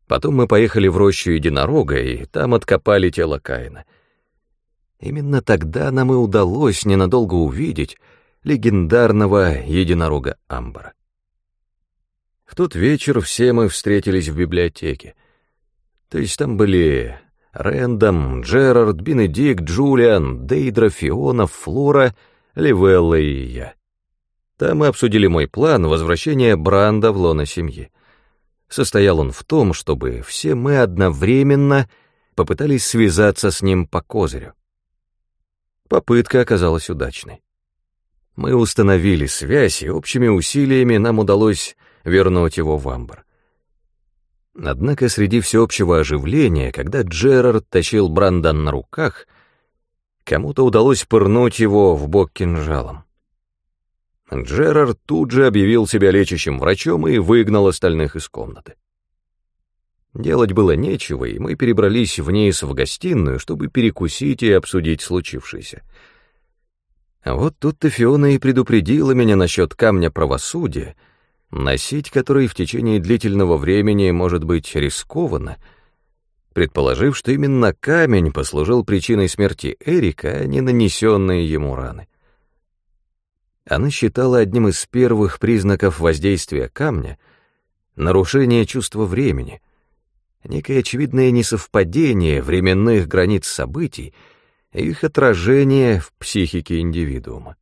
Потом мы поехали в рощу единорога, и там откопали тело Каина. Именно тогда нам и удалось ненадолго увидеть легендарного единорога Амбара. В тот вечер все мы встретились в библиотеке. То есть там были Рэндом, Джерард, Бенедикт, Джулиан, Дейдра, Фиона, Флора, Ливелла и я. Там мы обсудили мой план возвращения Бранда в лоно семьи. Состоял он в том, чтобы все мы одновременно попытались связаться с ним по козырю. Попытка оказалась удачной. Мы установили связь, и общими усилиями нам удалось вернуть его в Амбар. Однако среди всеобщего оживления, когда Джерард тащил Бранда на руках, кому-то удалось пырнуть его в бок кинжалом. Джерард тут же объявил себя лечащим врачом и выгнал остальных из комнаты. Делать было нечего, и мы перебрались вниз в гостиную, чтобы перекусить и обсудить случившееся. А вот тут-то Фиона и предупредила меня насчет камня правосудия, носить который в течение длительного времени может быть рискованно, предположив, что именно камень послужил причиной смерти Эрика, а не нанесенные ему раны. Она считала одним из первых признаков воздействия камня нарушение чувства времени, некое очевидное несовпадение временных границ событий и их отражение в психике индивидуума.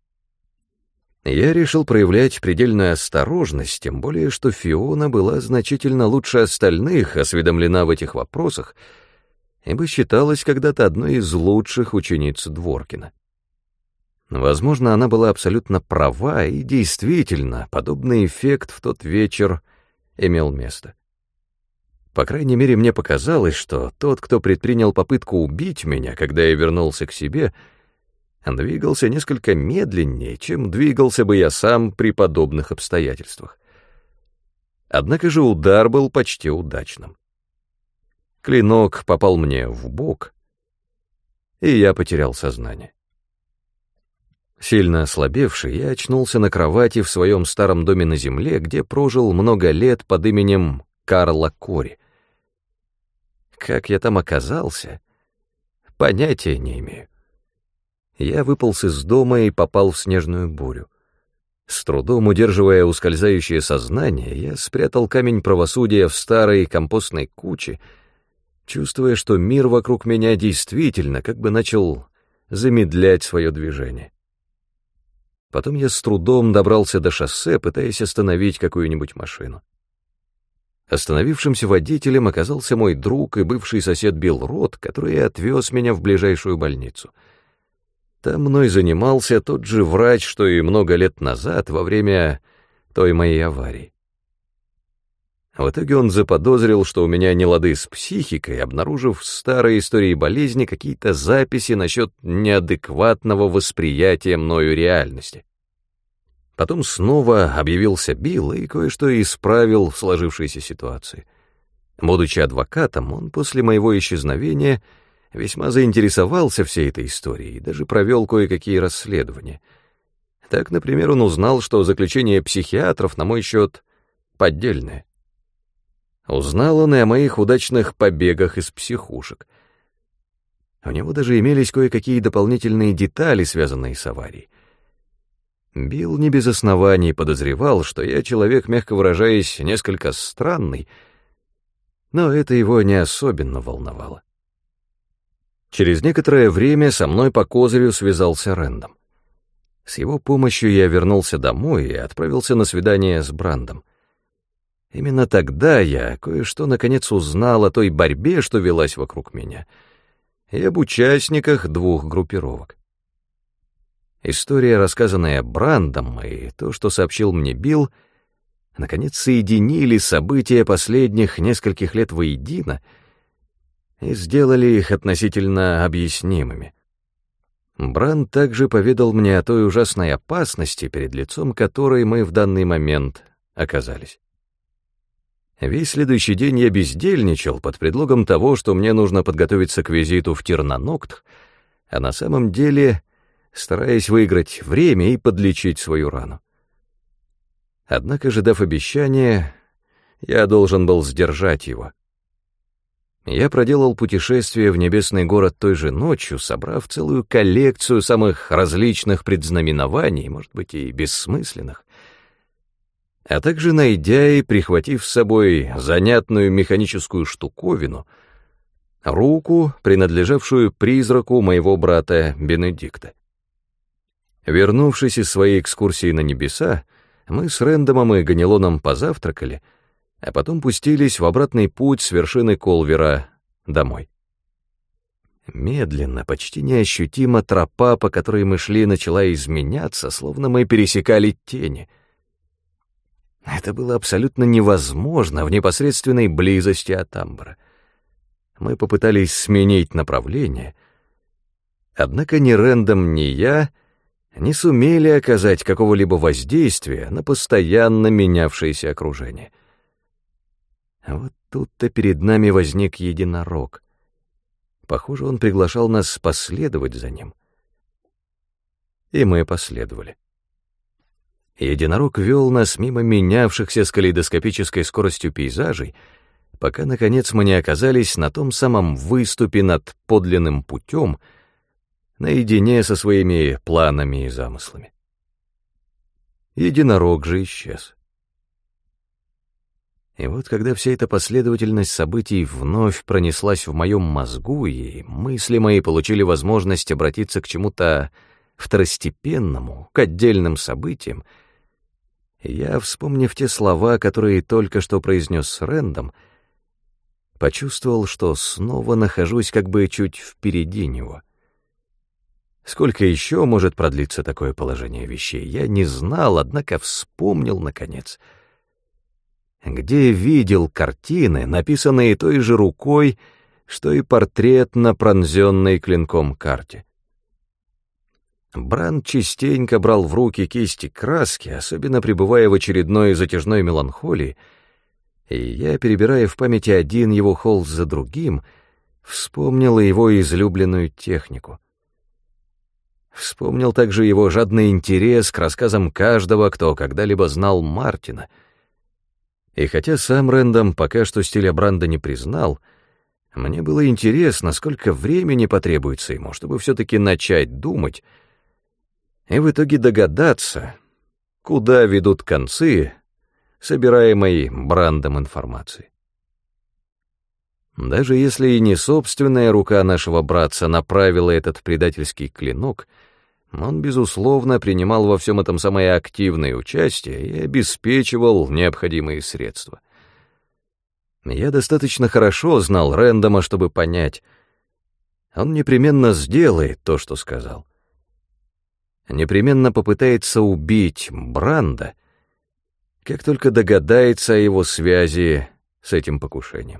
Я решил проявлять предельную осторожность, тем более что Фиона была значительно лучше остальных осведомлена в этих вопросах, ибо считалась когда-то одной из лучших учениц Дворкина. Возможно, она была абсолютно права, и действительно, подобный эффект в тот вечер имел место. По крайней мере, мне показалось, что тот, кто предпринял попытку убить меня, когда я вернулся к себе, двигался несколько медленнее, чем двигался бы я сам при подобных обстоятельствах. Однако же удар был почти удачным. Клинок попал мне в бок, и я потерял сознание. Сильно ослабевший, я очнулся на кровати в своем старом доме на земле, где прожил много лет под именем Карла Кори. Как я там оказался, понятия не имею. Я выполз из дома и попал в снежную бурю. С трудом удерживая ускользающее сознание, я спрятал камень правосудия в старой компостной куче, чувствуя, что мир вокруг меня действительно как бы начал замедлять свое движение. Потом я с трудом добрался до шоссе, пытаясь остановить какую-нибудь машину. Остановившимся водителем оказался мой друг и бывший сосед Билл Рот, который отвез меня в ближайшую больницу. Там мной занимался тот же врач, что и много лет назад, во время той моей аварии. В итоге он заподозрил, что у меня нелады с психикой, обнаружив в старой истории болезни какие-то записи насчет неадекватного восприятия мною реальности. Потом снова объявился Билл и кое-что исправил в сложившейся ситуации. Будучи адвокатом, он после моего исчезновения весьма заинтересовался всей этой историей и даже провел кое-какие расследования. Так, например, он узнал, что заключение психиатров на мой счет поддельное. Узнал он и о моих удачных побегах из психушек. У него даже имелись кое-какие дополнительные детали, связанные с аварией. Билл не без оснований подозревал, что я человек, мягко выражаясь, несколько странный, но это его не особенно волновало. Через некоторое время со мной по козырю связался Рэндом. С его помощью я вернулся домой и отправился на свидание с Брандом. Именно тогда я кое-что наконец узнал о той борьбе, что велась вокруг меня, и об участниках двух группировок. История, рассказанная Брандом, и то, что сообщил мне Билл, наконец соединили события последних нескольких лет воедино и сделали их относительно объяснимыми. Бранд также поведал мне о той ужасной опасности, перед лицом которой мы в данный момент оказались. Весь следующий день я бездельничал под предлогом того, что мне нужно подготовиться к визиту в Тирнанокт, а на самом деле стараясь выиграть время и подлечить свою рану. Однако же, дав обещание, я должен был сдержать его. Я проделал путешествие в небесный город той же ночью, собрав целую коллекцию самых различных предзнаменований, может быть, и бессмысленных, а также найдя и прихватив с собой занятную механическую штуковину, руку, принадлежавшую призраку моего брата Бенедикта. Вернувшись из своей экскурсии на небеса, мы с Рэндомом и Ганилоном позавтракали, а потом пустились в обратный путь с вершины Колвера домой. Медленно, почти неощутимо тропа, по которой мы шли, начала изменяться, словно мы пересекали тени. Это было абсолютно невозможно в непосредственной близости от Амбара. Мы попытались сменить направление, однако ни Рэндом, ни я не сумели оказать какого-либо воздействия на постоянно менявшееся окружение. А вот тут-то перед нами возник единорог. Похоже, он приглашал нас последовать за ним. И мы последовали. Единорог вел нас мимо менявшихся с калейдоскопической скоростью пейзажей, пока, наконец, мы не оказались на том самом выступе над подлинным путем, наедине со своими планами и замыслами. Единорог же исчез. И вот когда вся эта последовательность событий вновь пронеслась в моем мозгу, и мысли мои получили возможность обратиться к чему-то второстепенному, к отдельным событиям, я, вспомнив те слова, которые только что произнес Рэндом, почувствовал, что снова нахожусь как бы чуть впереди него. Сколько еще может продлиться такое положение вещей, я не знал, однако вспомнил, наконец, где видел картины, написанные той же рукой, что и портрет на пронзенной клинком карте. Бранд частенько брал в руки кисти краски, особенно пребывая в очередной затяжной меланхолии, и я, перебирая в памяти один его холст за другим, вспомнил его излюбленную технику. Вспомнил также его жадный интерес к рассказам каждого, кто когда-либо знал Мартина. И хотя сам Рэндом пока что стиля Бранда не признал, мне было интересно, сколько времени потребуется ему, чтобы все-таки начать думать и в итоге догадаться, куда ведут концы собираемой Брандом информации. Даже если и не собственная рука нашего братца направила этот предательский клинок, он, безусловно, принимал во всем этом самое активное участие и обеспечивал необходимые средства. Я достаточно хорошо знал Рэндома, чтобы понять, он непременно сделает то, что сказал. Непременно попытается убить Бранда, как только догадается о его связи с этим покушением.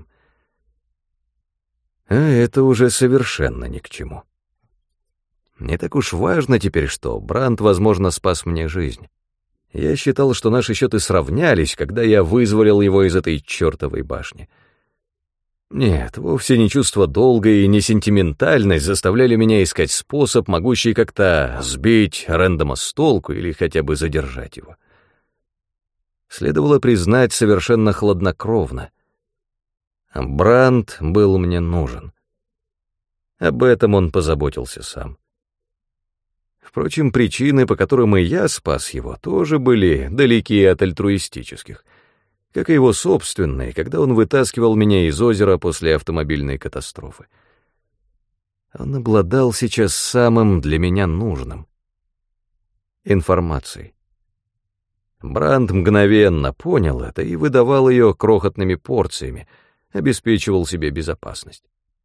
А это уже совершенно ни к чему. Не так уж важно теперь, что Бранд, возможно, спас мне жизнь. Я считал, что наши счеты сравнялись, когда я вызволил его из этой чертовой башни. Нет, вовсе не чувство долга и не сентиментальность заставляли меня искать способ, могущий как-то сбить Рэндома с толку или хотя бы задержать его. Следовало признать совершенно хладнокровно. Бранд был мне нужен. Об этом он позаботился сам. Впрочем, причины, по которым и я спас его, тоже были далеки от альтруистических, как и его собственные, когда он вытаскивал меня из озера после автомобильной катастрофы. Он обладал сейчас самым для меня нужным — информацией. Бранд мгновенно понял это и выдавал ее крохотными порциями, обеспечивал себе безопасность.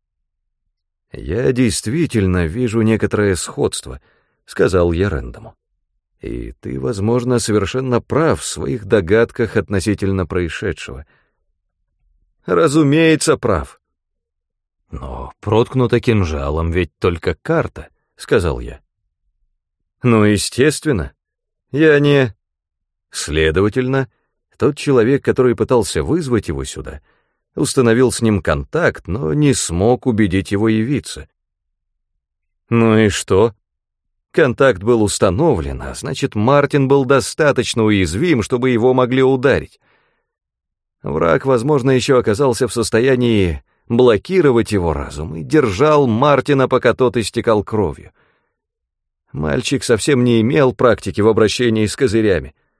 «Я действительно вижу некоторое сходство», — сказал я Рэндому. «И ты, возможно, совершенно прав в своих догадках относительно происшедшего». «Разумеется, прав». «Но проткнута кинжалом ведь только карта», — сказал я. «Ну, естественно. Я не...» Следовательно, тот человек, который пытался вызвать его сюда, установил с ним контакт, но не смог убедить его явиться. Ну и что? Контакт был установлен, а значит, Мартин был достаточно уязвим, чтобы его могли ударить. Враг, возможно, еще оказался в состоянии блокировать его разум, и держал Мартина, пока тот истекал кровью. Мальчик совсем не имел практики в обращении с козырями.